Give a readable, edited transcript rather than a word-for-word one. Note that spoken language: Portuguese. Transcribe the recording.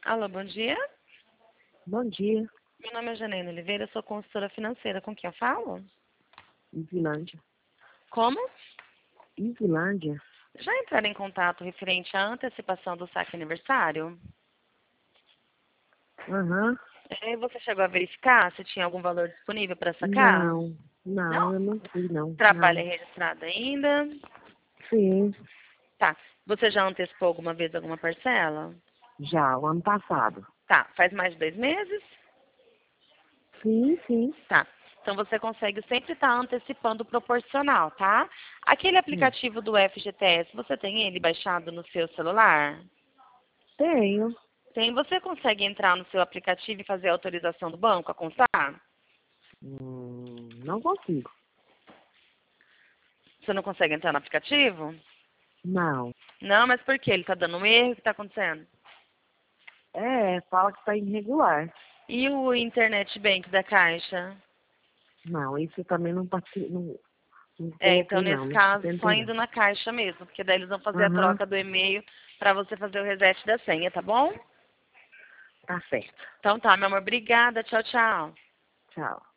Alô, bom dia. Bom dia, Meu nome é Janaína Oliveira, sou consultora financeira. Com quem eu falo? Islândia. Como? Islândia? Já entraram em contato referente à antecipação do saque aniversário? Aham. Você chegou a verificar se tinha algum valor disponível para sacar? Não, Não? não, eu não fui, não. Trabalho é Não. registrado ainda? Sim, Tá. Você já antecipou alguma vez alguma parcela? já, o ano passado. Tá. Faz mais de 2 meses? Sim, sim. Tá. Então você consegue sempre estar antecipando o proporcional, tá? Aquele Hum. aplicativo do FGTS, você tem ele baixado no seu celular? Tenho. Tem. Você consegue entrar no seu aplicativo e fazer a autorização do banco a constar? Não consigo. Você não consegue entrar no aplicativo? Não. Não, mas por quê? Ele tá dando um erro? O que tá acontecendo? Fala que tá irregular. E o Internet Bank da Caixa? Não, isso eu também não participo, não Então coloquei, nesse não. Não caso, só tentei, não. indo na Caixa mesmo, porque daí eles vão fazer a Aham, troca do e-mail para você fazer o reset da senha, tá bom? tá certo. Então tá, meu amor, obrigada. Tchau, tchau. Tchau.